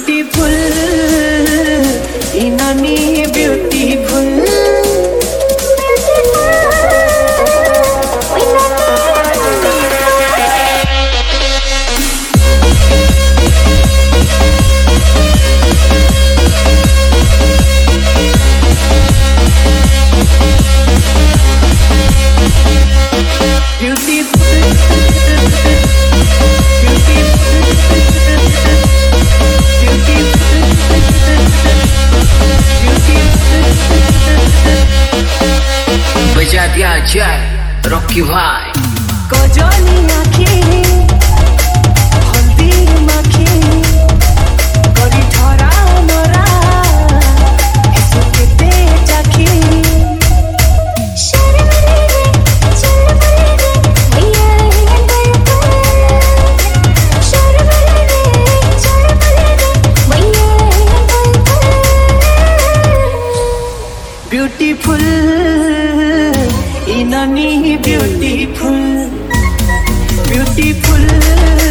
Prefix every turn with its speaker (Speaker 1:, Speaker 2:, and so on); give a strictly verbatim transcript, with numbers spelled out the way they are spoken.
Speaker 1: beautiful इनानी beautiful
Speaker 2: बजा दिया जाए रॉकी भाई
Speaker 1: कजली आँखी हल्दी माखी करी ठरा मरा ऐसो केते चाखी
Speaker 3: शर्मले रे शर्मले रे भैया ये दर्पण शर्मले रे शर्मले रे भैया ये दर्पण
Speaker 1: ब्यूटीफुल इनानी ब्यूटीफुल ब्यूटीफुल